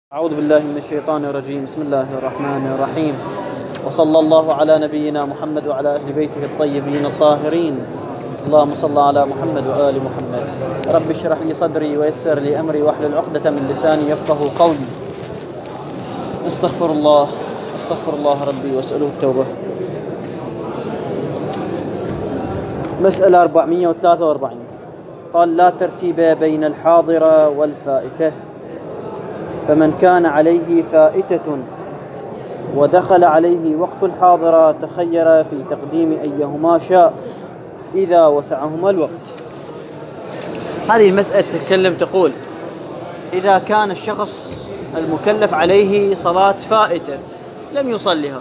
أعوذ بالله من الشيطان الرجيم. بسم الله الرحمن الرحيم، وصلى الله على نبينا محمد وعلى أهل بيته الطيبين الطاهرين. اللهم صل على محمد وآل محمد. رب اشرح لي صدري ويسر لي أمري واحلل عقدة من لساني يفقه قولي. استغفر الله ربي واسأله التوبة. مسألة 443. قال: لا ترتيب بين الحاضرة والفائتة، فمن كان عليه فائتة ودخل عليه وقت الحاضرة تخير في تقديم أيهما شاء إذا وسعهما الوقت. هذه المسألة تتكلم تقول: إذا كان الشخص المكلف عليه صلاة فائتة لم يصلها،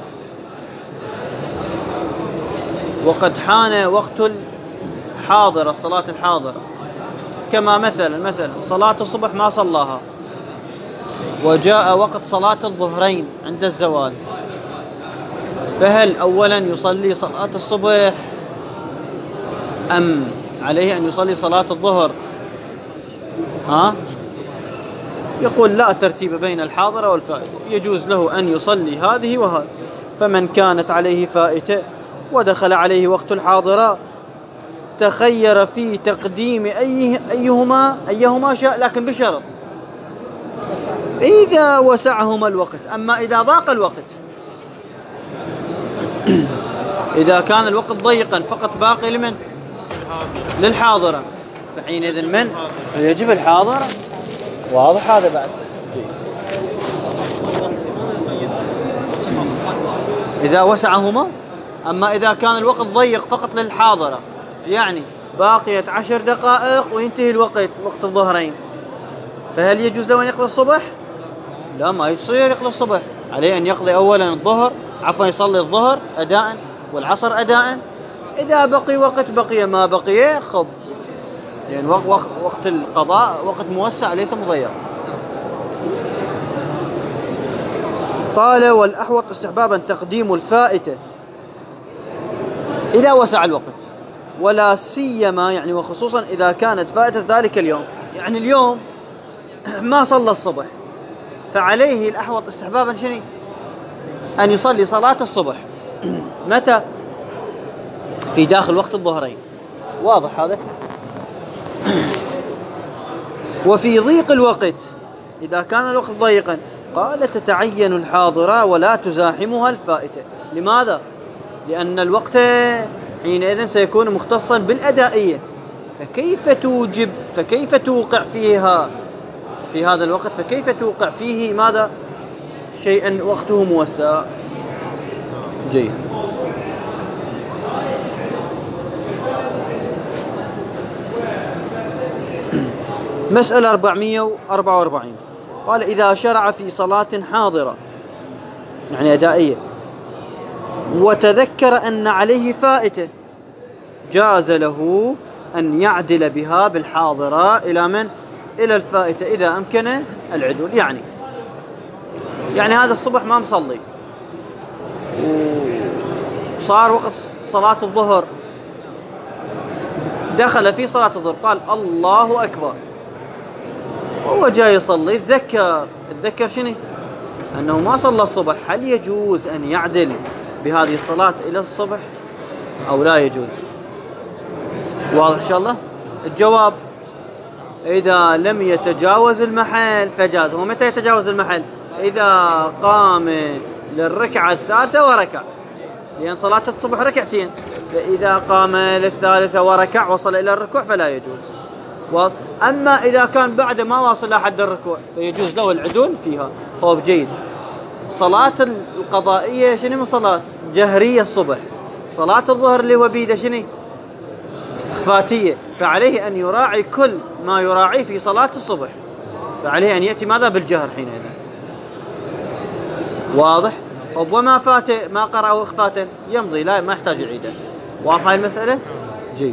وقد حان وقت الحاضرة، الصلاة الحاضرة، كما مثلا صلاة الصبح ما صلاها، وجاء وقت صلاة الظهرين عند الزوال، فهل أولا يصلي صلاة الصبح أم عليه أن يصلي صلاة الظهر؟ يقول: لا ترتيب بين الحاضرة والفائتة، يجوز له أن يصلي هذه وهذه. فمن كانت عليه فائتة ودخل عليه وقت الحاضرة تخير في تقديم أيهما شاء، لكن بشرط إذا وسعهما الوقت. أما إذا ضاق الوقت، إذا كان الوقت ضيقا فقط باقي لمن؟ للحاضرة، فحينئذ من؟ يجب الحاضرة. واضح هذا بعد؟ إذا وسعهما. أما إذا كان الوقت ضيق فقط للحاضرة، يعني باقيت 10 دقائق وينتهي الوقت، وقت الظهرين، فهل يجوز له أن يقضي الصبح؟ لا، ما يصير يقضي الصبح، عليه أن يقضي أولا الظهر، يصلي الظهر أداء والعصر أداء. إذا بقي وقت بقي، ما بقي خب، يعني وقت القضاء وقت موسع ليس مضيق. قال: والأحوط استحبابا تقديم الفائتة إذا وسع الوقت، ولا سيما يعني وخصوصا إذا كانت فائتة ذلك اليوم، يعني اليوم ما صلى الصبح، فعليه الأحوط استحبابا شنو؟ أن يصلي صلاة الصبح. متى؟ في داخل وقت الظهرين. واضح هذا؟ وفي ضيق الوقت، إذا كان الوقت ضيقا، قال: تتعين الحاضرة ولا تزاحمها الفائتة. لماذا؟ لأن الوقت حينئذ سيكون مختصا بالأدائية، فكيف توقع فيها في هذا الوقت؟ فكيف توقع فيه ماذا؟ شيئا وقته موسع. جيد. مسألة 444. قال: إذا شرع في صلاة حاضرة يعني أدائية وتذكر أن عليه فائتة، جاز له أن يعدل بها بالحاضرة إلى من؟ إلى الفائتة، إذا أمكن العدول. يعني هذا الصبح ما مصلي، وصار وقت صلاة الظهر، دخل في صلاة الظهر قال: الله أكبر، وهو جاي يصلي تذكر شنو؟ أنه ما صلى الصبح. هل يجوز أن يعدل بهذه الصلاة إلى الصبح أو لا يجوز؟ واضح إن شاء الله؟ الجواب: إذا لم يتجاوز المحل فجاز. ومتى يتجاوز المحل؟ إذا قام للركعة الثالثة وركع، لأن صلاة الصبح ركعتين، فإذا قام للثالثة وركع وصل إلى الركوع فلا يجوز. أما إذا كان بعد ما واصل لحد الركوع فيجوز له العدول فيها. طيب، جيد. صلاة القضائية شنو من صلاة؟ جهرية الصبح. صلاة الظهر اللي هو بيده شنو؟ خفاتية، فعليه أن يراعي كل ما يراعي في صلاة الصبح، فعليه أن يأتي ماذا؟ بالجهر حينئذ. واضح؟ طب وما فاته ما قرأه إخفاتا يمضي، لا ما يحتاج يعيده. واضح هاي المسألة؟ جيد.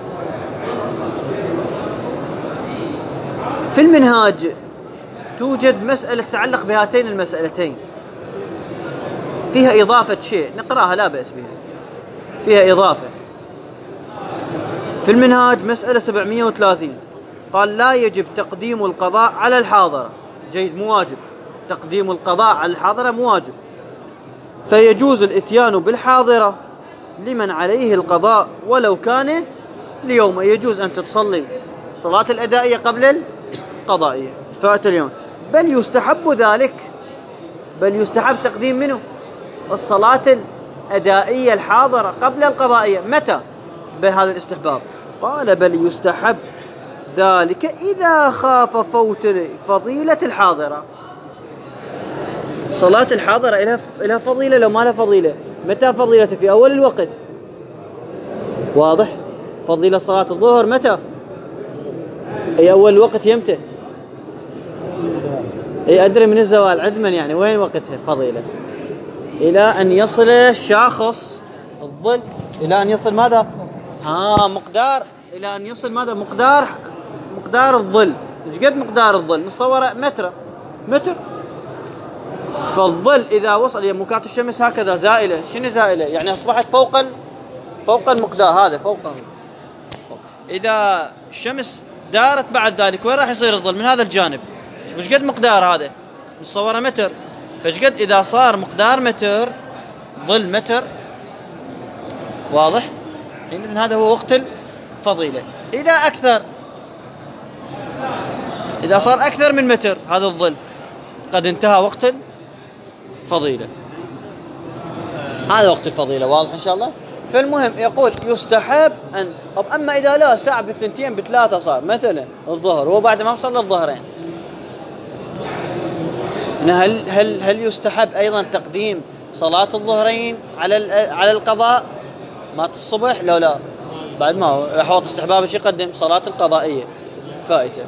في المنهاج توجد مسألة تتعلق بهاتين المسألتين، فيها إضافة شيء، نقرأها لا بأس بها، فيها إضافة. في المنهاج مسألة 730. قال: لا يجب تقديم القضاء على الحاضرة. جيد، مو واجب، تقديم القضاء على الحاضرة مو واجب، فيجوز الإتيان بالحاضرة لمن عليه القضاء ولو كان ليوم. يجوز أن تصلي صلاة الأدائية قبل القضائية فات اليوم، بل يستحب ذلك، بل يستحب تقديم منه الصلاة الأدائية الحاضرة قبل القضائية. متى بهذا الاستحباب؟ قال بل يستحب ذلك إذا خاف فوت فضيلة الحاضرة. صلاة الحاضرة إلها فضيلة لو ما لها فضيلة. متى فضيلته؟ في أول الوقت، واضح؟ فضيلة صلاة الظهر متى؟ أي أول الوقت يمتى؟ أي أدري من الزوال عدما، يعني وين وقتها الفضيلة؟ إلى أن يصل الشاخص الظل، إلى أن يصل ماذا؟ مقدار، إلى أن يصل ماذا؟ مقدار الظل. إيش قد مقدار الظل؟ نصوره متر. فالظل إذا وصل، يعني مكات الشمس هكذا زائلة. شنو زائلة؟ يعني أصبحت فوق المقدار هذا، فوق. إذا الشمس دارت بعد ذلك وين راح يصير الظل؟ من هذا الجانب. وش قد مقدار هذا؟ نصوره متر. فايش قد إذا صار مقدار متر، ظل متر، واضح؟ حينئذ هذا هو وقت الفضيلة. إذا صار أكثر من متر هذا الظل، قد انتهى وقت الفضيلة. هذا وقت الفضيلة، واضح إن شاء الله؟ فالمهم يقول يستحب أن، طب أما إذا لا ساعة بالثنتين بثلاثة صار مثلا الظهر وبعد ما وصل الظهرين، هل يستحب أيضا تقديم صلاة الظهرين على القضاء مات الصبح؟ لا بعد ما هو يحوط استحباب شيء يقدم صلاة القضائية فائتة.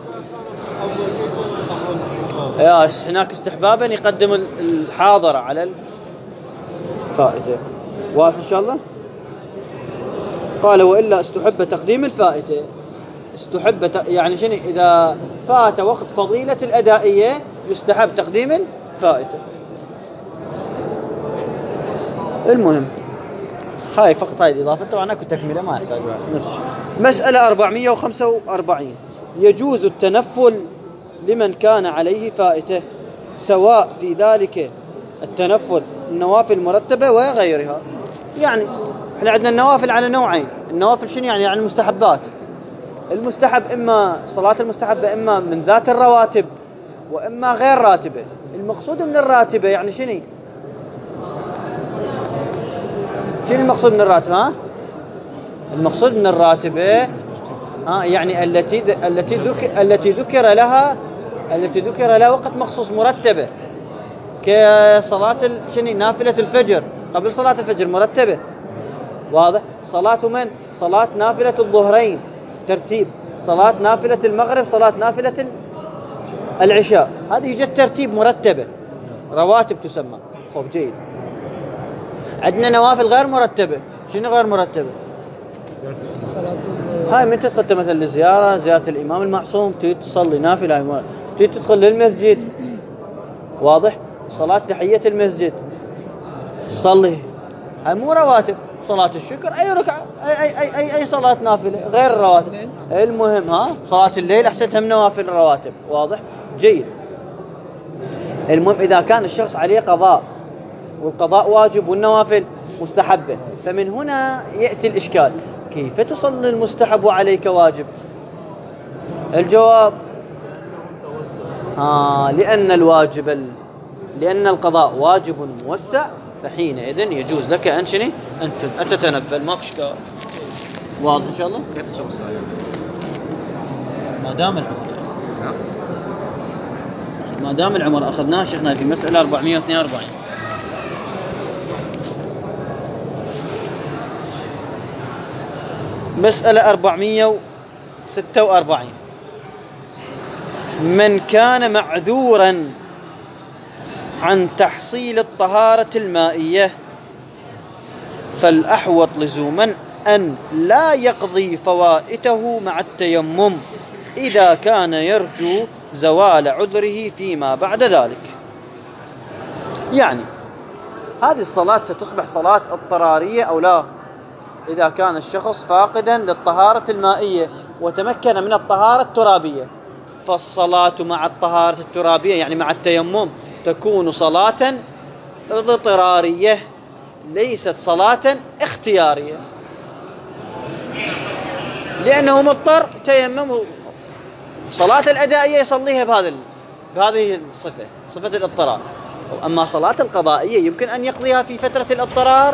هناك استحبابا يقدم الحاضرة على الفائتة، واضح إن شاء الله؟ قال وإلا استحب تقديم الفائتة. يعني شنو؟ إذا فات وقت فضيلة الأدائية يستحب تقديم الفائتة. المهم هاي فقط هاي الإضافة، طبعا أكو تكملة ما يحتاج نفس. مسألة 445. يجوز التنفل لمن كان عليه فائتة، سواء في ذلك التنفل النوافل المرتبة وغيرها. يعني احنا عندنا النوافل على نوعين. النوافل شنو يعني المستحبات. المستحب إما صلاة المستحبة إما من ذات الرواتب وإما غير راتبة. المقصود من الراتبة يعني شنو المقصود من الراتبة؟ المقصود من الراتبة يعني التي ذكر لها وقت مخصوص مرتبة، كصلاة نافلة الفجر قبل صلاة الفجر مرتبة، واضح؟ صلاة نافلة الظهرين ترتيب، صلاة نافلة المغرب، صلاة نافلة العشاء، هذه جت ترتيب مرتبة، رواتب تسمى. خب جيد. عندنا نوافل غير مرتبة. شنو غير مرتبة؟ هاي من تدخل مثلا زيارة الإمام المعصوم، تيجي تصلي نافلة، تيجي تدخل للمسجد، واضح؟ صلاة تحية المسجد صلي، هاي مو رواتب. صلاة الشكر أي ركعة، أي صلاة نافلة غير الرواتب. المهم صلاة الليل أحسنتها من نوافل الرواتب، واضح؟ جيد. المهم إذا كان الشخص عليه قضاء والقضاء واجب والنوافل مستحبة، فمن هنا يأتي الإشكال، كيف تصلي المستحب وعليك واجب؟ الجواب لأن القضاء واجب موسع، فحينئذ يجوز لك أن تتنفل، ما إشكال. واضح إن شاء الله؟ كيف تشخص ما دام العمر أخذناه شيخنا في مسألة 442. مسألة 446. من كان معذورا عن تحصيل الطهارة المائية فالأحوط لزوما أن لا يقضي فوائته مع التيمم إذا كان يرجو زوال عذره فيما بعد ذلك. يعني هذه الصلاة ستصبح صلاة اضطرارية أو لا؟ إذا كان الشخص فاقدا للطهارة المائية وتمكن من الطهارة الترابية، فالصلاة مع الطهارة الترابية يعني مع التيمم تكون صلاة اضطرارية ليست صلاة اختيارية، لأنه مضطر تيمم. صلاة الأدائية يصليها بهذه الصفة، صفة الاضطرار. أما صلاة القضائية يمكن أن يقضيها في فترة الاضطرار.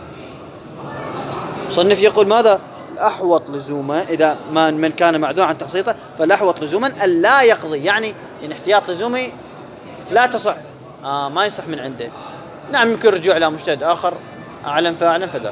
مصنف يقول ماذا؟ الأحوط لزوما إذا من كان معذور عن تحصيته فالأحوط لزوما أن لا يقضي، يعني احتياط لزومي لا تصح، ما يصح من عنده. نعم يمكن رجوع إلى مجتهد آخر أعلم فأعلم فذا،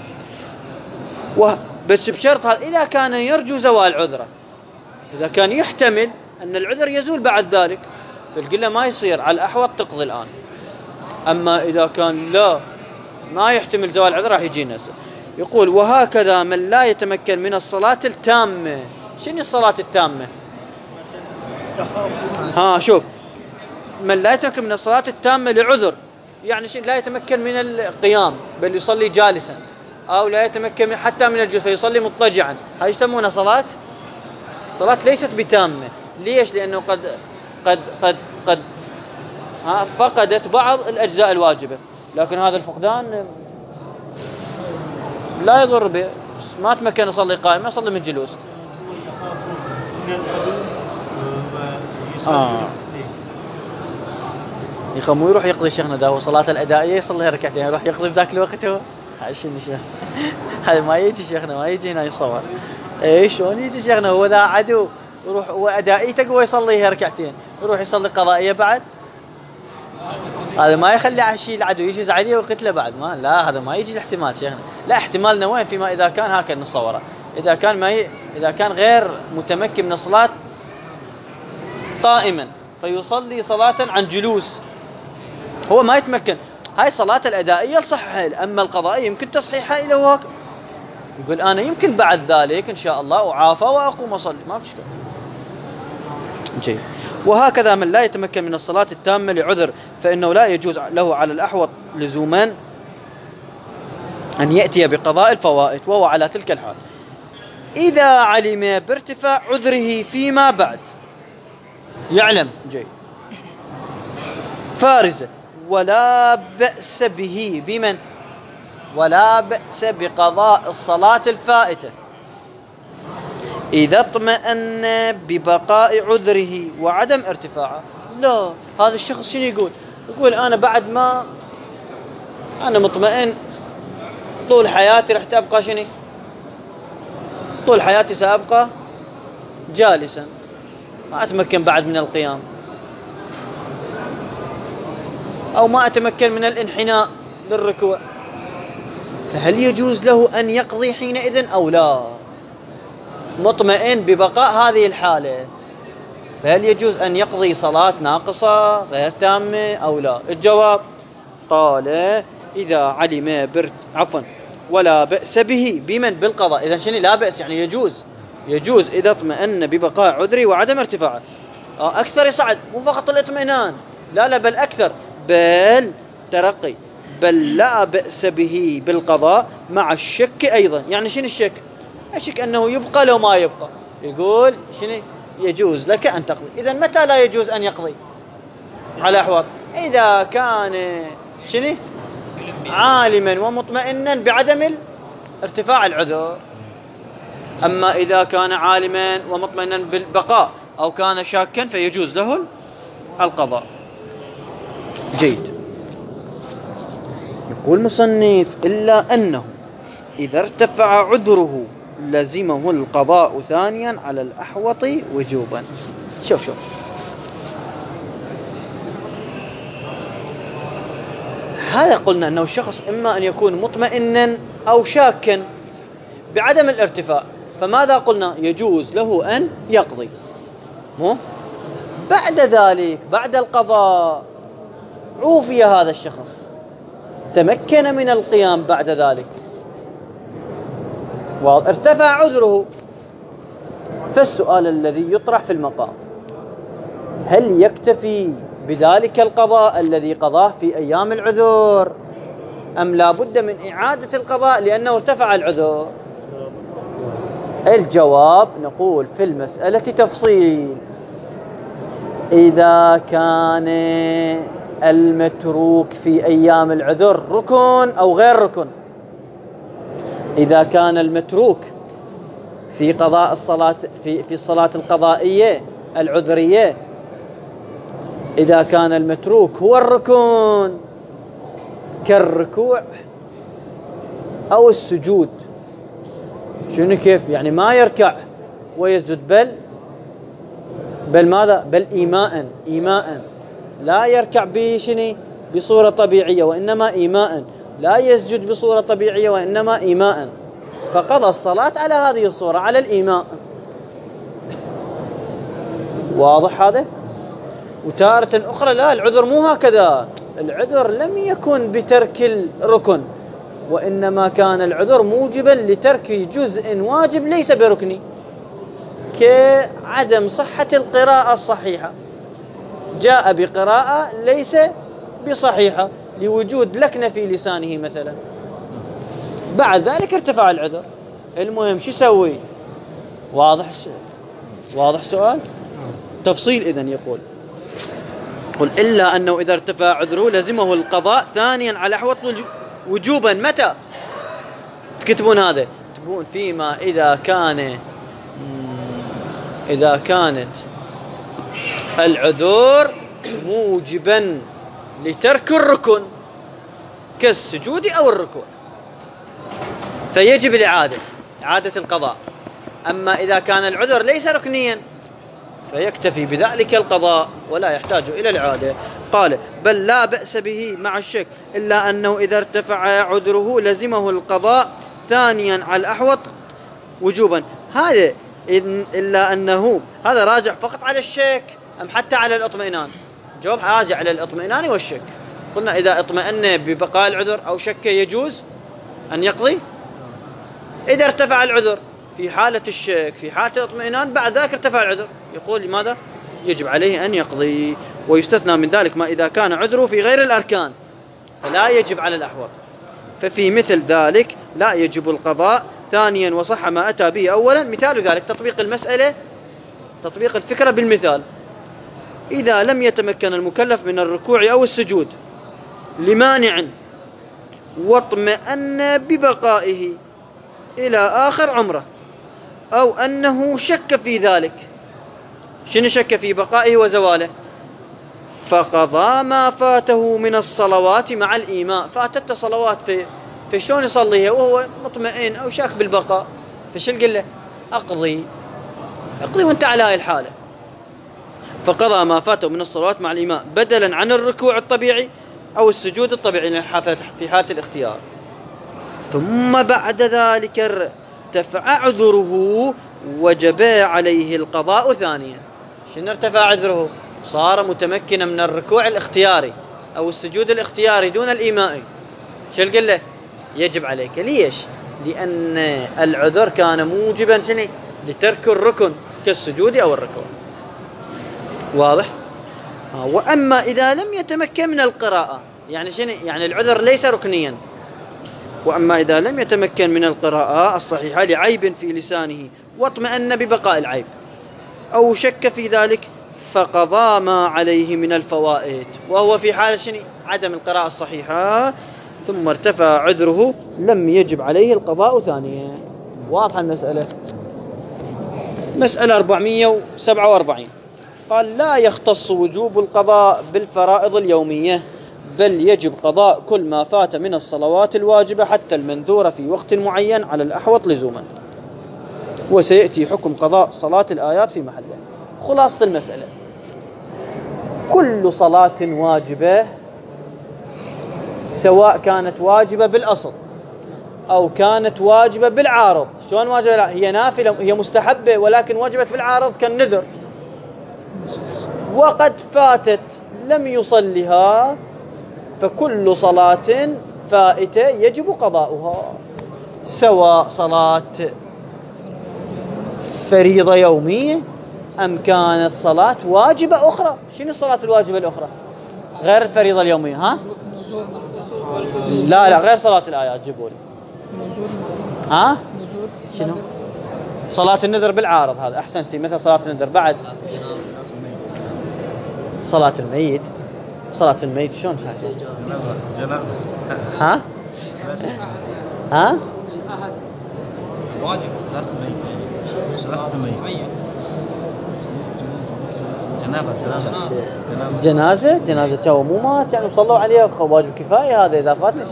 بس بشرط هذا إذا كان يرجو زوال عذره، إذا كان يحتمل أن العذر يزول بعد ذلك فالقلة ما يصير، على الأحوط تقضي الآن. أما إذا كان لا ما يحتمل زوال عذره راح يجي نفسه. يقول وهكذا من لا يتمكن من الصلاة التامة. شنو الصلاة التامة؟ شوف، من لا يتمكن من الصلاة التامة لعذر، يعني لا يتمكن من القيام بل يصلي جالسا، أو لا يتمكن حتى من الجلوس فيصلي مضطجعا، هاي يسمونها صلاة ليست بتامة. ليش؟ لأنه قد فقدت بعض الأجزاء الواجبة، لكن هذا الفقدان لا يضر به، ما تمكن يصلي قائما يصلي من جلوس. يخمو يروح يقضي شيخنا ده وصلاة الأدائية يصلي ركعتين يروح يقضي بذاك الوقت. هو عشان شيخ هذا ما يجي شيخنا، ما يجي هنا يصور. شلون يجي شيخنا؟ هو ذا عدو يروح وأدائي تقوى يصلي ركعتين يروح يصلي قضائية بعد؟ هذا ما يخلي عشي العدو يجي عليه وقتله بعد. ما لا، هذا ما يجي الاحتمال شيخنا. لا، احتمالنا وين؟ فيما إذا كان هكذا نصوره، إذا كان غير متمكن من الصلاة قائما فيصلي صلاة عن جلوس، هو ما يتمكن، هاي صلاة الأدائية لصحها. أما القضائية يمكن تصحيحها إلى واقع، يقول أنا يمكن بعد ذلك إن شاء الله أعافى وأقوم أصلي، ما بشكل. جيد. وهكذا من لا يتمكن من الصلاة التامة لعذر فإنه لا يجوز له على الأحوط لزوما أن يأتي بقضاء الفوائت، وهو على تلك الحال إذا علم بارتفاع عذره فيما بعد. يعلم جيد فارزة ولا بأس به بمن؟ ولا بأس بقضاء الصلاة الفائتة إذا اطمأن ببقاء عذره وعدم ارتفاعه. لا، هذا الشخص شنو يقول أنا بعد ما أنا مطمئن طول حياتي رح تبقى شنو؟ طول حياتي سأبقى جالسا، ما أتمكن بعد من القيام، أو ما أتمكن من الانحناء للركوع، فهل يجوز له أن يقضي حينئذ أو لا؟ مطمئن ببقاء هذه الحالة، فهل يجوز أن يقضي صلاة ناقصة غير تامة أو لا؟ الجواب قال إذا علم ولا بأس به بمن؟ بالقضاء. إذا شنو لا بأس؟ يعني يجوز إذا اطمأن ببقاء عذري وعدم ارتفاعه. أكثر يصعد، مو فقط الاطمئنان، لا بل أكثر، بل ترقي، بل لا بأس به بالقضاء مع الشك أيضا. يعني شنو الشك؟ الشك أنه يبقى لو ما يبقى. يقول شنو؟ يجوز لك أن تقضي. إذا متى لا يجوز أن يقضي؟ على أحوال إذا كان شنو؟ عالما ومطمئنا بعدم ارتفاع العذر. أما إذا كان عالما ومطمئنا بالبقاء أو كان شاكا فيجوز له القضاء. جيد. يقول مصنف إلا أنه إذا ارتفع عذره لزمه القضاء ثانيا على الأحوط وجوبا. شوف هذا قلنا أنه الشخص إما أن يكون مطمئنا أو شاكا بعدم الارتفاع، فماذا قلنا؟ يجوز له أن يقضي. بعد ذلك بعد القضاء عوفي هذا الشخص، تمكن من القيام بعد ذلك وارتفع عذره، فالسؤال الذي يطرح في المقام هل يكتفي بذلك القضاء الذي قضاه في أيام العذر أم لا بد من إعادة القضاء لأنه ارتفع العذر؟ الجواب نقول في المسألة تفصيل. إذا كان المتروك في أيام العذر ركن أو غير ركن. إذا كان المتروك في قضاء الصلاة في الصلاة القضائية العذرية، إذا كان المتروك هو الركن كالركوع أو السجود، شنو كيف يعني ما يركع ويسجد بل ماذا؟ بل إيماء لا يركع بشنو بصورة طبيعية وإنما إيماء، لا يسجد بصورة طبيعية وإنما إيماء، فقضى الصلاة على هذه الصورة على الإيماء. واضح هذا؟ وتارة أخرى لا، العذر مو هكذا، العذر لم يكن بترك الركن، وإنما كان العذر موجبا لترك جزء واجب ليس بركني، كعدم صحة القراءة الصحيحة، جاء بقراءة ليس بصحيحة لوجود لكنة في لسانه مثلا، بعد ذلك ارتفع العذر. المهم شو يسوي؟ واضح سؤال تفصيل. إذن يقول قل إلا أنه إذا ارتفع عذره لزمه القضاء ثانيا على أحوط وجوبا. متى تكتبون هذا؟ تكتبون فيما إذا كانت العذور موجبا لترك الركن كالسجود أو الركوع فيجب إعادة القضاء. أما إذا كان العذر ليس ركنيا فيكتفي بذلك القضاء ولا يحتاج إلى الإعادة. قال بل لا بأس به مع الشك، إلا أنه إذا ارتفع عذره لزمه القضاء ثانيا على الأحوط وجوبا. هذا إلا أنه هذا راجع فقط على الشك أم حتى على الاطمئنان؟ جواب راجع على الاطمئنان والشك. قلنا إذا اطمئن ببقاء العذر أو شك يجوز أن يقضي. إذا ارتفع العذر في حالة الشك في حالة الاطمئنان بعد ذلك ارتفع العذر، يقول لماذا؟ يجب عليه أن يقضي. ويستثنى من ذلك ما إذا كان عذره في غير الأركان فلا يجب على الأحوط، ففي مثل ذلك لا يجب القضاء ثانيا وصح ما أتى به أولا. مثال ذلك تطبيق المسألة، تطبيق الفكرة بالمثال. إذا لم يتمكن المكلف من الركوع أو السجود لمانع واطمأن ببقائه إلى آخر عمره، أو أنه شك في ذلك، شنو شك في بقائه وزواله؟ فقضى ما فاته من الصلوات مع الإيماء. فاتت صلوات في شلون يصليها وهو مطمئن أو شاك بالبقاء، فشو نقول له؟ أقضي وانت على هاي الحالة. فقضى ما فاته من الصلوات مع الإيماء بدلا عن الركوع الطبيعي أو السجود الطبيعي في حالة الاختيار. ثم بعد ذلك ارتفع عذره وجب عليه القضاء ثانيا. شنو ارتفع عذره؟ صار متمكنا من الركوع الاختياري أو السجود الاختياري دون الإيماء، شو نقول له؟ يجب عليك. ليش؟ لأن العذر كان موجبا شنو؟ لترك الركن كالسجود أو الركوع. واضح؟ وأما إذا لم يتمكن من القراءة، يعني شنو؟ يعني العذر ليس ركنيا. وأما إذا لم يتمكن من القراءة الصحيحة لعيب في لسانه واطمأن ببقاء العيب أو شك في ذلك فقضى ما عليه من الفوائد، وهو في حالة شنو؟ عدم القراءة الصحيحة، ثم ارتفع عذره لم يجب عليه القضاء ثانيا. واضحة المسألة؟ مسألة 447 قال لا يختص وجوب القضاء بالفرائض اليومية، بل يجب قضاء كل ما فات من الصلوات الواجبة حتى المنذورة في وقت معين على الأحوط لزوما، وسيأتي حكم قضاء صلاة الآيات في محله. خلاصة المسألة كل صلاة واجبة سواء كانت واجبة بالأصل أو كانت واجبة بالعارض. شلون واجبة؟ لا هي نافلة، هي مستحبة ولكن وجبت بالعارض كالنذر، وقد فاتت لم يصلها، فكل صلاة فائتة يجب قضاؤها، سواء صلاة فريضة يومية أم كانت صلاة واجبة أخرى. شنو الصلاة الواجبة الأخرى غير الفريضة اليومية؟ ها؟ لا غير صلاة الآيات. جيبوا لي ها؟ شنو؟ صلاة النذر بالعارض، هذا أحسنتي، مثل صلاة النذر. بعد صلاة الميت. صلاة الميت شلون شاشه؟ جنازة. ها؟ ها؟ واجب ثلاث الميت يعني ثلاث الميت. جنازة تو مو مات يعني صلوا عليه واجب كفاية هذا إذا فاتش.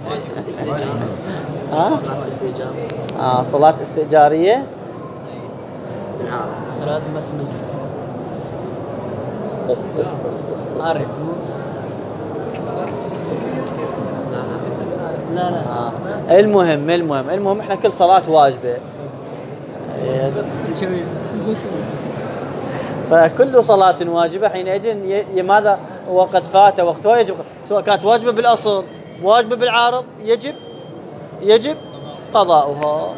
ها؟ صلاة استئجارية. صلاة بس ميت. عارف لا. المهم احنا كل صلاة واجبة. فكل صلاة واجبة حينئذ ماذا وقد فات وقتها يجب، سواء كانت واجبة بالأصل واجبة بالعارض يجب قضاؤها.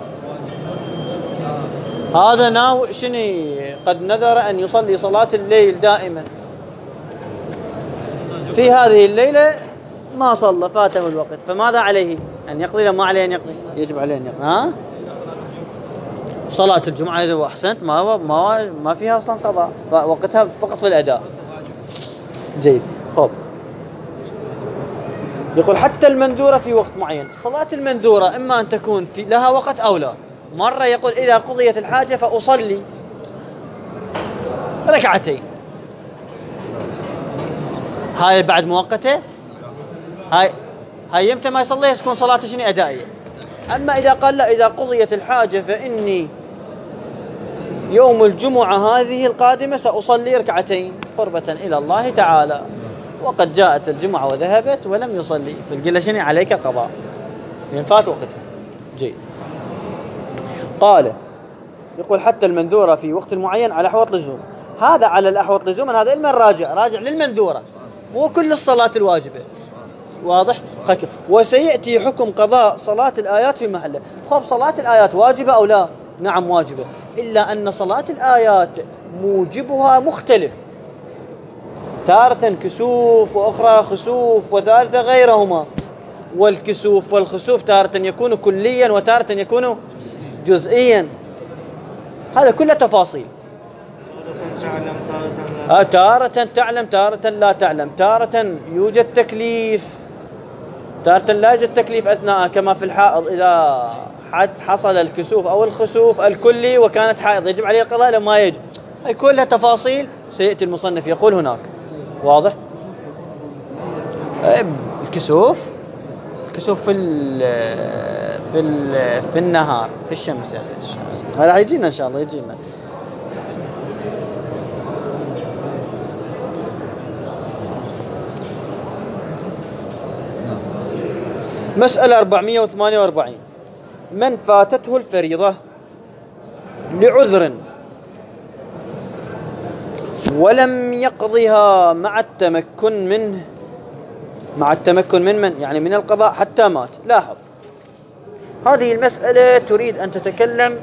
هذا ناو شني قد نذر أن يصلي صلاة الليل دائما، في هذه الليلة ما صلى فاته الوقت، فماذا عليه؟ أن يقضي؟ لا ما عليه أن يقضي، يجب عليه أن يقضي. ها؟ صلاة الجمعة إذا أحسنت ما فيها أصلا قضاء، وقتها فقط في الأداء. جيد. خب يقول حتى المنذورة في وقت معين. صلاة المنذورة إما أن تكون في لها وقت أو لا. مرة يقول إذا قضيت الحاجة فأصلي ركعتين، هاي بعد مؤقتة، هاي يمتى ما يصليها تكون صلاة شنو أدائية. أما إذا قال لا، إذا قضيت الحاجة فإني يوم الجمعة هذه القادمة سأصلي ركعتين قربة إلى الله تعالى، وقد جاءت الجمعة وذهبت ولم يصلي، فالقيل شنو عليك قضاء لأن فات وقتها. جيد. قال يقول حتى المنذورة في وقت معين على أحوط لزوم. هذا على الأحوط لزوما، هذا إلما راجع للمنذورة، مو كل الصلاة الواجبة. واضح؟ وسيأتي حكم قضاء صلاة الآيات في محله. خب صلاة الآيات واجبة أو لا؟ نعم واجبة، إلا أن صلاة الآيات موجبها مختلف، تارة كسوف وأخرى خسوف وثالثة غيرهما، والكسوف والخسوف تارة يكون كليا وتارة يكون جزئيا، هذا كله تفاصيل. تارة تعلم تارة لا تعلم، تارة يوجد تكليف تارة لا يوجد تكليف أثناء، كما في الحائض إذا حصل الكسوف أو الخسوف الكلي وكانت حائض يجب عليه القضاء لما يجب. هي كلها تفاصيل سيأتي المصنف يقول هناك. واضح؟ الكسوف في النهار في الشمس يعني هذا يجينا إن شاء الله يجينا. مسألة 448. من فاتته الفريضة لعذر ولم يقضها مع التمكن من يعني من القضاء حتى مات. لاحظ هذه المسألة تريد أن تتكلم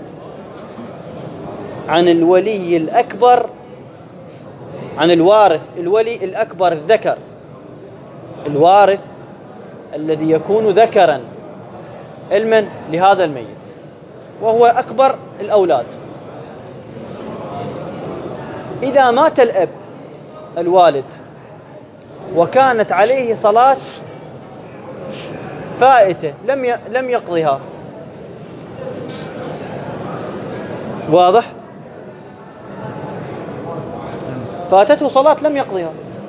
عن الولي الأكبر، عن الوارث، الولي الأكبر الذكر، الوارث الذي يكون ذكرا علما لهذا الميت وهو أكبر الأولاد. إذا مات الأب الوالد وكانت عليه صلاة فائتة لم يقضيها، واضح؟ فاتته صلاة لم يقضيها،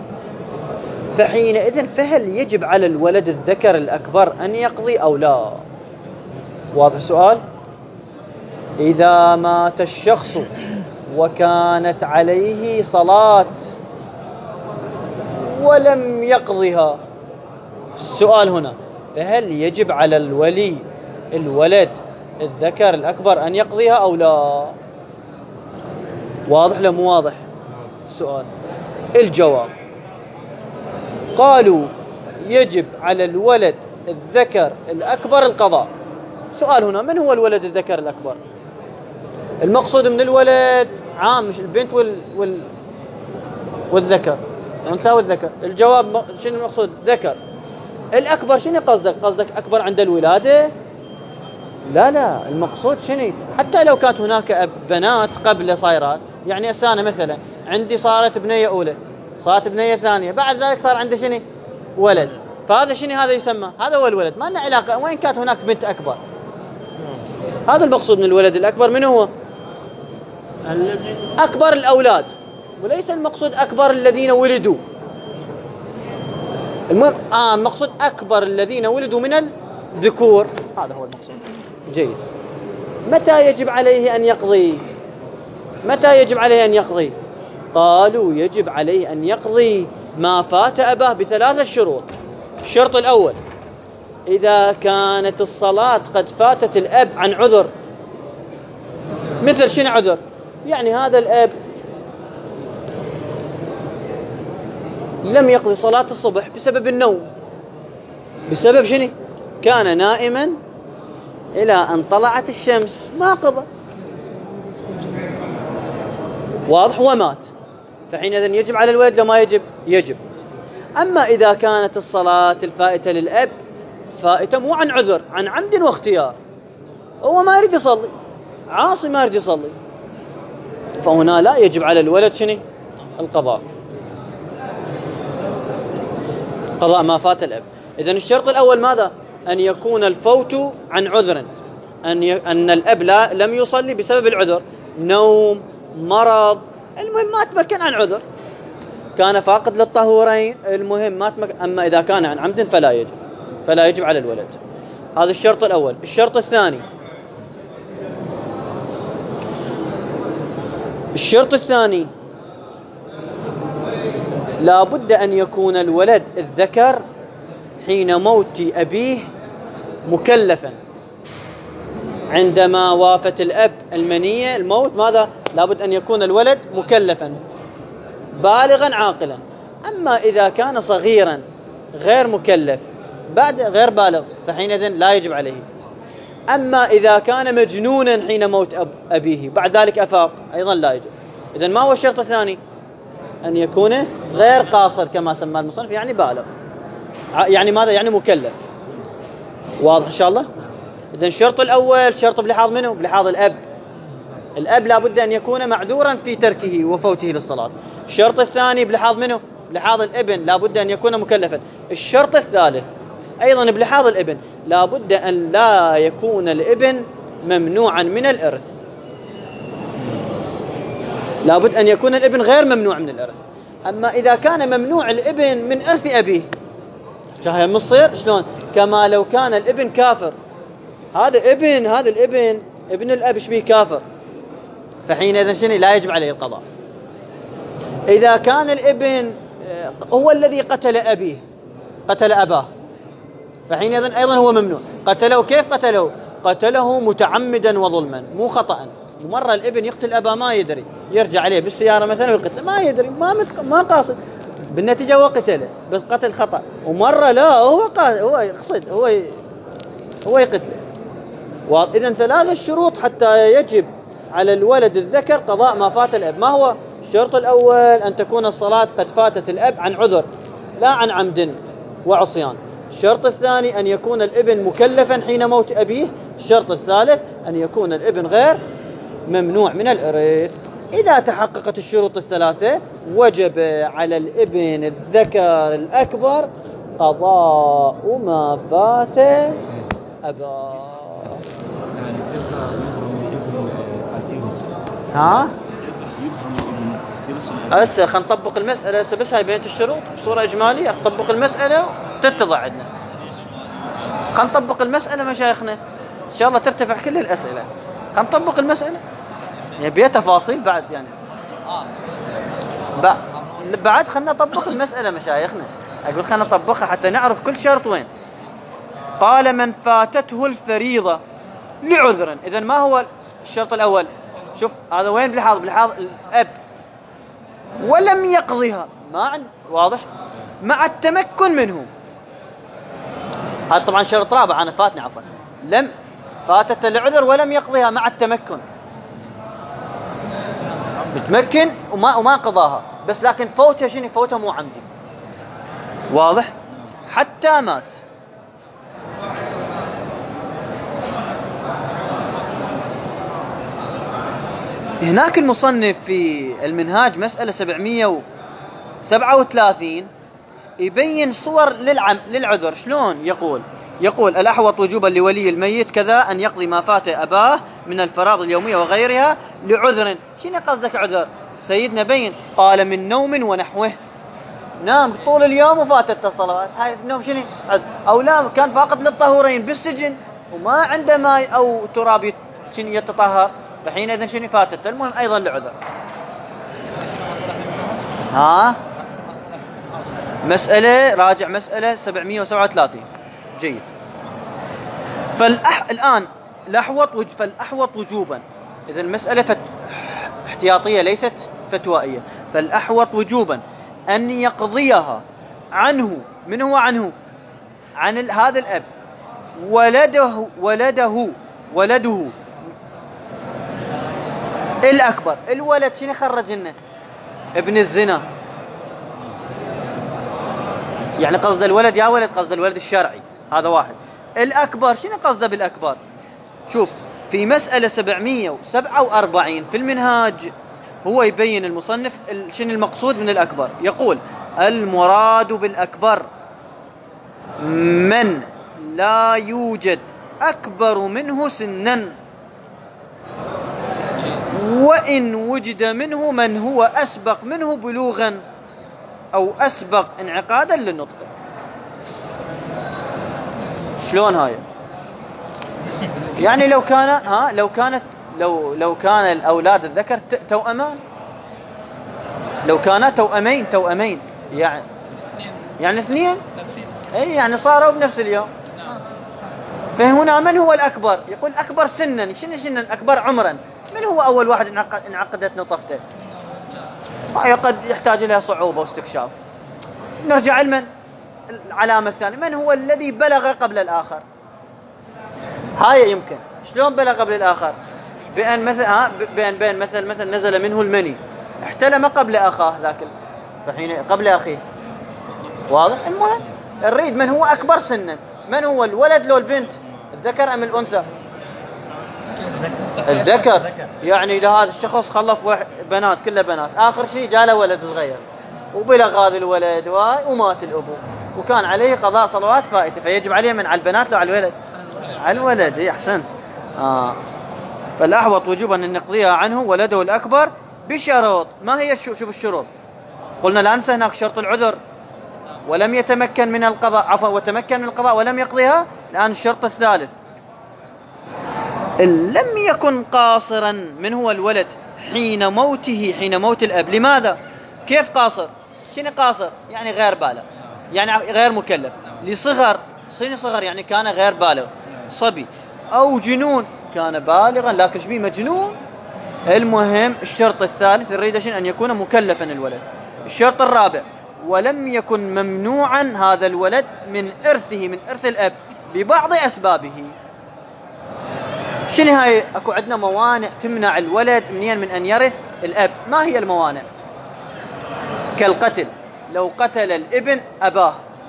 فحينئذ فهل يجب على الولد الذكر الأكبر أن يقضي أو لا؟ واضح السؤال؟ إذا مات الشخص وكانت عليه صلاة ولم يقضها، السؤال هنا فهل يجب على الولد الذكر الأكبر أن يقضيها أو لا؟ واضح لو مو واضح السؤال؟ الجواب قالوا يجب على الولد الذكر الأكبر القضاء. سؤال هنا من هو الولد الذكر الأكبر؟ المقصود من الولد عام مش البنت والذكر، الأنثى والذكر. الجواب شنو المقصود؟ ذكر. الأكبر شنو قصدك أكبر عند الولادة؟ لا المقصود شنو؟ حتى لو كانت هناك بنات قبل صايرات، يعني السنة مثلا عندي صارت بنية أولى صارت بنية ثانية، بعد ذلك صار عنده شنو؟ ولد. فهذا شنو هذا يسمى؟ هذا هو الولد، ما لنا علاقة وين كانت هناك بنت أكبر. هذا المقصود من الولد الأكبر. من هو؟ الذي أكبر الأولاد، وليس المقصود أكبر الذين ولدوا. المقصود أكبر الذين ولدوا من الذكور، هذا هو المقصود. جيد. متى يجب عليه أن يقضي؟ متى يجب عليه أن يقضي؟ قالوا يجب عليه أن يقضي ما فات أباه بثلاثة شروط. الشرط الأول: إذا كانت الصلاة قد فاتت الأب عن عذر. مثل شنو عذر؟ يعني هذا الأب لم يقضي صلاة الصبح بسبب النوم. بسبب شنو؟ كان نائما إلى أن طلعت الشمس، ما قضى. واضح؟ ومات. فحينئذ يجب على الولد لو ما يجب؟ يجب. أما إذا كانت الصلاة الفائتة للأب فائتة مو عن عذر، عن عمد واختيار، هو ما يريد يصلي، عاصي ما يريد يصلي، فهنا لا يجب على الولد شنو؟ القضاء، قضاء ما فات الأب. إذن الشرط الأول ماذا؟ أن يكون الفوت عن عذر، أن الأب لم يصلي بسبب العذر، نوم، مرض، المهم ما تمكن عن عذر، كان فاقد للطهورين، المهم ما تمكن. أما إذا كان عن عمد فلا يجب على الولد. هذا الشرط الأول. الشرط الثاني لا بد أن يكون الولد الذكر حين موت أبيه مكلفا. عندما وافت الأب المنية الموت ماذا؟ لا بد أن يكون الولد مكلفا بالغا عاقلا. أما إذا كان صغيرا غير مكلف بعد غير بالغ فحينئذ لا يجب عليه. أما إذا كان مجنونا حين موت أبيه بعد ذلك أفاق أيضا لا يجب. إذن ما هو الشرط الثاني؟ أن يكون غير قاصر كما سمى المصنف، يعني بالغ، يعني ماذا؟ يعني مكلف. واضح إن شاء الله؟ إذن الشرط الأول شرط بلحاظ منه؟ بلحاظ الأب. الأب لا بد أن يكون معذورا في تركه وفوته للصلاة. الشرط الثاني بلحاظ منه؟ بلحاظ الابن، لا بد أن يكون مكلفا. الشرط الثالث أيضا بلحاظ الابن، لا بد أن لا يكون الابن ممنوعا من الإرث، لا بد أن يكون الابن غير ممنوع من الإرث. أما إذا كان ممنوع الابن من إرث أبيه شاهي مصير شلون؟ كما لو كان الابن كافر، هذا الابن ابن الأب شبيه كافر، فحينئذ شنو؟ لا يجب عليه القضاء. إذا كان الابن هو الذي قتل أباه فحينئذ أيضا هو ممنوع. قتله كيف قتله؟ قتله متعمدا وظلما، مو خطأ. مرة الابن يقتل أباه ما يدري، يرجع عليه بالسيارة مثلا ويقتله، ما يدري، ما قاصد، بالنتيجة هو قتله بس قتل خطأ. ومرة لا، هو يقصد، هو يقتله. إذن 3 شروط حتى يجب على الولد الذكر قضاء ما فات الأب. ما هو؟ الشرط الأول أن تكون الصلاة قد فاتت الأب عن عذر لا عن عمد وعصيان. الشرط الثاني أن يكون الابن مكلفا حين موت أبيه. الشرط الثالث أن يكون الابن غير ممنوع من الإرث. إذا تحققت الشروط الثلاثة وجب على الابن الذكر الأكبر قضاء ما فات أباه. يعني ها؟ يبهم هسه خلينا نطبق المسألة هسه، بس هاي بينت الشروط بصورة إجمالية، نطبق المسألة وتتضع عندنا. خلينا نطبق المسألة مشايخنا إن شاء الله ترتفع كل الأسئلة. خلينا نطبق المسألة، يعني بيها تفاصيل بعد، يعني بعد خلينا نطبق المسألة مشايخنا. أقول خلينا نطبقها حتى نعرف كل شرط وين. قال من فاتته الفريضة لعذر. إذن ما هو الشرط الأول؟ شوف هذا وين؟ بلحاظ الأب ولم يقضيها، واضح؟ مع التمكن منه. هذا طبعا شرط رابع، أنا فاتني عفوا. لم فاتت العذر ولم يقضيها مع التمكن، متمكن وما قضاها، بس لكن فوتها شنو؟ فوتها مو عمدي. واضح؟ حتى مات. هناك المصنف في المنهاج مسألة 37 يبين صور للعذر. شلون؟ يقول الأحوط وجوبا لولي الميت كذا أن يقضي ما فات أباه من الفرائض اليومية وغيرها لعذر. شنو قصدك عذر؟ سيدنا بين قال من نوم ونحوه، نام طول اليوم وفاتت الصلاة، هاي النوم شنو؟ أو لا كان فاقد للطهورين بالسجن وما عنده ماء أو تراب يتطهر، فحينئذ شنو فاتت. المهم أيضا لعذر. مسألة راجع مسألة 737. جيد. الآن فالأحوط وجوبا، إذا المسألة احتياطية ليست فتوائية. فالأحوط وجوبا أن يقضيها عنه. من هو عنه؟ عن هذا الأب. ولده الأكبر. الولد شنو خرج لنا؟ ابن الزنا. يعني قصد الولد يا ولد، قصد الولد الشرعي، هذا واحد. الأكبر شنو قصده بالأكبر؟ شوف في مسألة 747 في المنهاج هو يبين المصنف شنو المقصود من الأكبر. يقول المراد بالأكبر من لا يوجد أكبر منه سنا، وإن وجد منه من هو أسبق منه بلوغا أو أسبق انعقادا للنطفة. شلون هاي؟ يعني لو كان الأولاد الذكر توأمان، لو كانا توأمين يعني اثنين، اي يعني صاروا بنفس اليوم. فهنا من هو الأكبر؟ يقول أكبر سنا. شنو أكبر عمرا؟ من هو أول واحد انعقدت نطفته؟ هاي قد يحتاج لها صعوبة واستكشاف. نرجع لمن؟ العلامة الثانية، من هو الذي بلغ قبل الآخر؟ هاي يمكن. شلون بلغ قبل الآخر؟ بأن مثل نزل منه المني، احتلم قبل أخاه ذاك، فحين قبل أخيه. واضح؟ المهم نريد من هو أكبر سنا. من هو الولد لو البنت؟ الذكر أم الأنثى؟ الذكر. يعني لهذا الشخص خلف بنات كلها بنات، آخر شيء جاء له ولد صغير وبلغ هذا الولد ومات الأبو وكان عليه قضاء صلوات فائتة، فيجب عليه من على البنات لو على الولد؟ على الولد. إيه أحسنت. فالأحوط وجوبا أن نقضيها عنه ولده الأكبر بشروط. ما هي شوف الشروط. قلنا لا ننسى هناك شرط العذر، ولم يتمكن من القضاء، وتمكن من القضاء ولم يقضيها. الآن الشرط الثالث، إن لم يكن قاصرا. من هو الولد حين موت الأب. لماذا؟ كيف قاصر؟ شنو قاصر؟ يعني غير بالغ، يعني غير مكلف. لصغر. صغر يعني كان غير بالغ، صبي. أو جنون، كان بالغا لكن شبيه مجنون. المهم الشرط الثالث نريد أن يكون مكلفا الولد. الشرط الرابع، ولم يكن ممنوعا هذا الولد من إرث الأب ببعض أسبابه. شنو هاي؟ أكو عندنا موانع تمنع الولد من أن يرث الأب. ما هي الموانع؟ كالقتل، لو قتل الابن أباه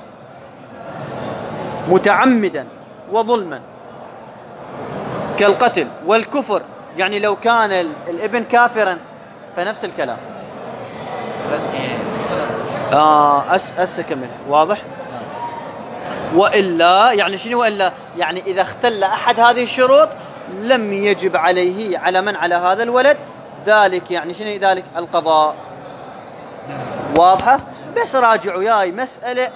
متعمدا وظلما، كالقتل. والكفر، يعني لو كان الابن كافرا فنفس الكلام. أكمل. واضح؟ وإلا يعني شنو وإلا؟ يعني إذا اختل أحد هذه الشروط لم يجب عليه على من على هذا الولد ذلك. يعني شنو ذلك؟ القضاء. واضحة؟ بس راجعوا ياي مسألة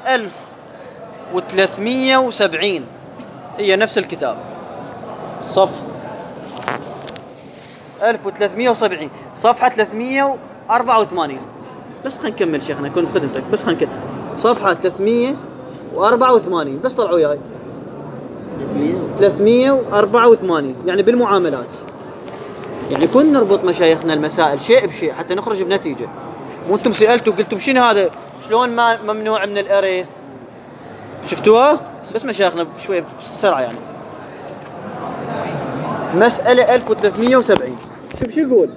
1370، هي نفس الكتاب، صف 1370 صفحة 384. بس خلينا نكمل شيخنا، كنت بخدمتك. بس خلينا نكمل صفحة 384. بس طلعوا ياي 384 يعني بالمعاملات. يعني كنا نربط مشايخنا المسائل شيء بشيء حتى نخرج بنتيجة. وانتم سألتوا قلتم شنو هذا؟ شلون ما ممنوع من الإرث؟ شفتوها؟ بس مشايخنا شوية بسرعة. يعني مسألة 1370 شوف شو يقول.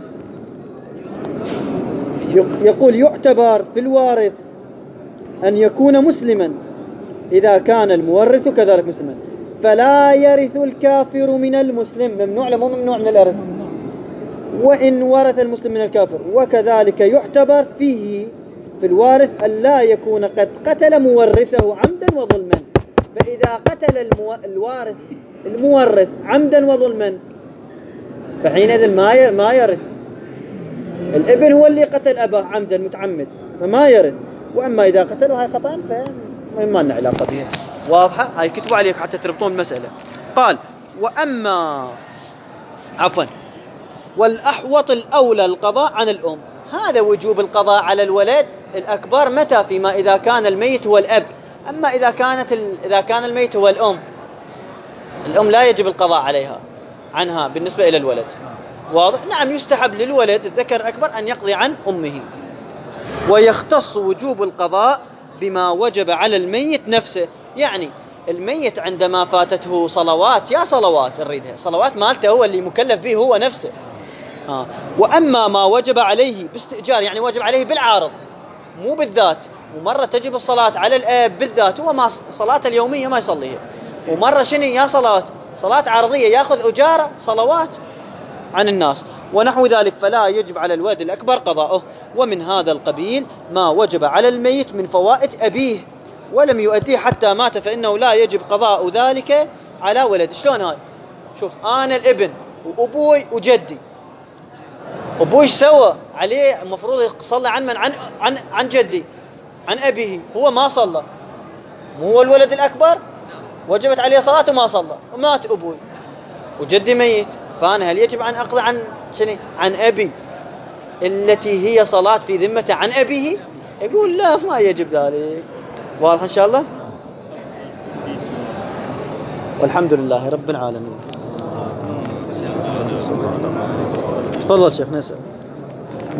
يقول يعتبر في الوارث أن يكون مسلما إذا كان المورث كذلك مسلما، فلا يرث الكافر من المسلم. ممنوع لا مو ممنوع من الإرث؟ وإن ورث المسلم من الكافر. وكذلك يعتبر فيه في الوارث ألا يكون قد قتل مورثه عمدا وظلما. فإذا قتل الوارث المورث عمدا وظلما فحينئذ ما يرث. الابن هو اللي قتل أباه عمدا متعمد فما يرث، وأما إذا قتله هاي خطأ فما لنا علاقة بها. واضحة؟ هاي كتبوا عليك حتى تربطون المسألة. قال والأحوط الأولى القضاء عن الأم. هذا وجوب القضاء على الولد الأكبر متى؟ فيما إذا كان الميت هو الأب. أما إذا كان الميت هو الأم لا يجب القضاء عنها بالنسبة إلى الولد. واضح؟ نعم، يستحب للولد الذكر الأكبر أن يقضي عن أمه. ويختص وجوب القضاء بما وجب على الميت نفسه. يعني الميت عندما فاتته صلوات، يا صلوات نريدها، صلوات مالته هو اللي مكلف به هو نفسه. وأما ما وجب عليه باستئجار، يعني وجب عليه بالعارض مو بالذات. ومرة تجب الصلاة على الأب بالذات، هو ما صلاة اليومية ما يصليها، ومرة شنو يا صلاة عارضية يأخذ أجارة صلوات عن الناس ونحو ذلك، فلا يجب على الولد الأكبر قضاؤه. ومن هذا القبيل ما وجب على الميت من فوائد أبيه ولم يؤديه حتى مات، فإنه لا يجب قضاء ذلك على ولد. شلون هاي؟ شوف، أنا الابن وأبوي وجدي، أبوي سوى عليه المفروض يصلي عن جدي عن أبيه، هو ما صلى، مو هو الولد الأكبر وجبت عليه صلاة وما صلى ومات أبوي وجدي ميت، فأنا هل يجب أن أقضي عن أبي التي هي صلاة في ذمته عن أبيه؟ يقول لا، ما يجب ذلك. واضح إن شاء الله؟ والحمد لله رب العالمين. تفضل شيخ نسأل.